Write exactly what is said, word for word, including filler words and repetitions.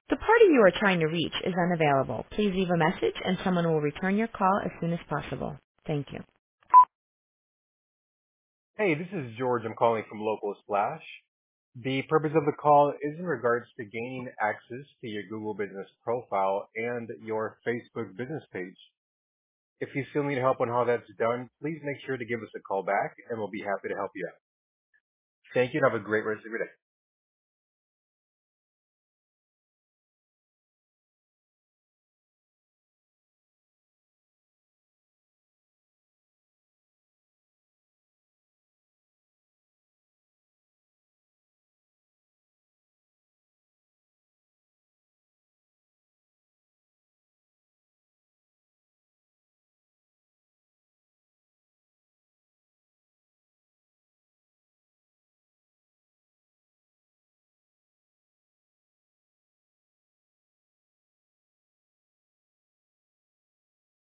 The party you are trying to reach is unavailable. Please leave a message and someone will return your call as soon as possible. Thank you. Hey, this is George. I'm calling from Local Splash. The purpose of the call is in regards to gaining access to your Google Business profile and your Facebook business page. If you still need help on how that's done, please make sure to give us a call back and we'll be happy to help you out. Thank you and have a great rest of your day.